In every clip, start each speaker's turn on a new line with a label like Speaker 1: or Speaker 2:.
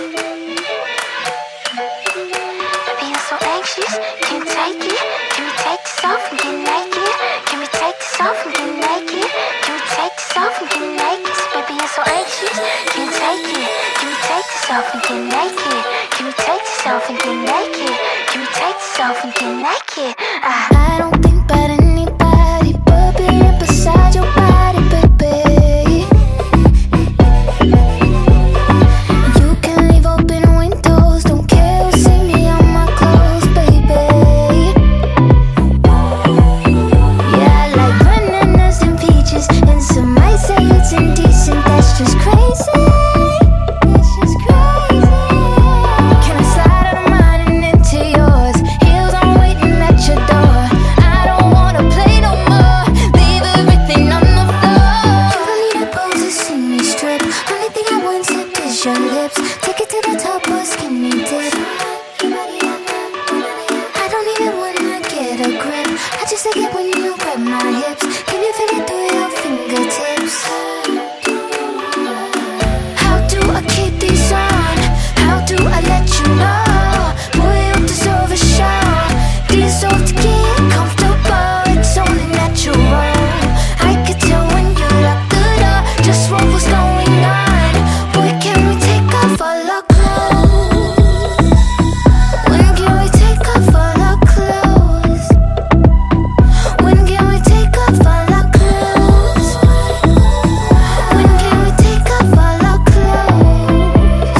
Speaker 1: Being so anxious, can't take it. Can we take this off and get naked? Can we take this off and get naked? Can we take this off and get naked? Baby, I'm so anxious, can't take it. Can we take this off and get naked? Can we take this off and get naked? Can we take this off and get naked? I don't think about anybody but being beside your body, baby. You can leave open windows, don't care who see me on my clothes, baby. Yeah, I like bananas and peaches, and some might say it's indecent. That's just crazy. That's just crazy. Can I slide out of mine and into yours? Heels on waiting at your door. I don't wanna play no more. Leave everything on the floor. You don't need a pose to see me strip. Only thing I want sip is your lips. Take it to the top or skinny dip. I don't even wanna get a grip. I just like it when you grab my hips. Can you feel it through your fingertips? How do I keep these on? How do I let you know? Boy, you deserve a show. Deserve to get comfortable. It's only natural. I could tell when you locked the door just what was going on. Boy, can we take off all our clothes? When can we take off all our clothes? When can we take off all our clothes? When can we take off all our clothes?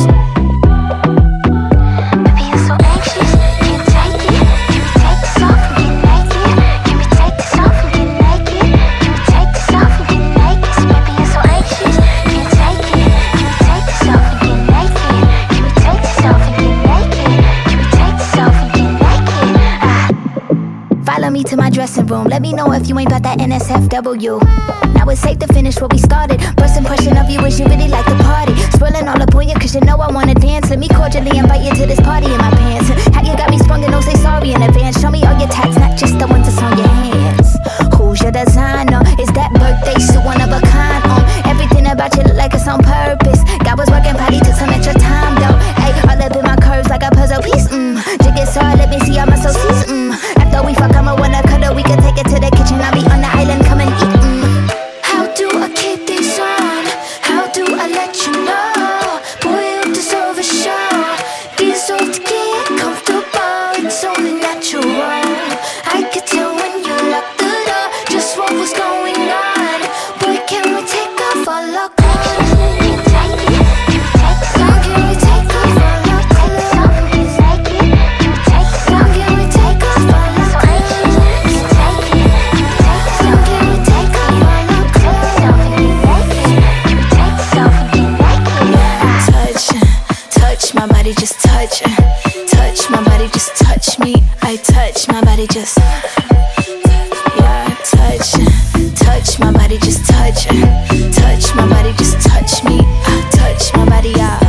Speaker 1: Baby, I'm so anxious, can't take it. Can we take this off and get naked? Can we take this off and get naked? Can we take this off and get naked? Baby, I'm so anxious, can't take it. Can we take this off and get naked? Can we take this off and get naked? Can we take this off and get naked? Follow me to my dressing room. Let me know if you ain't about that NSFW. Now it's safe to finish what we started. First impression of you is you really like the party. Swirling all up on you cause you know I wanna dance. Let me cordially invite you to this party in my pants. How you got me sprung and don't say sorry in advance. Show me all your tats, not just the ones that's on your hands. Who's your designer? Is that birthday suit one of a kind? Everything about you look like it's on purpose. God was working, probably took some extra time though. Ay, all up in my curves like a puzzle piece. Jig it hard, let me see all my associates. After we fuck, I'ma wanna cuddle. We can take it to the kitchen. I'll be on the island, come and eat. How do I keep these on? How do I let you know? Boy, you deserve a show. Deserve to get comfortable. It's only natural. I could tell when you locked the door just what was going on. Boy, can we take off all our clothes? Can we take off all our clothes? Can we take off all our clothes? Can we take off all our clothes? Touch my body, just touch. Touch my body, just touch me. I touch my body, just yeah, touch my body, just touch my body, just touch me. Touch my body, yeah.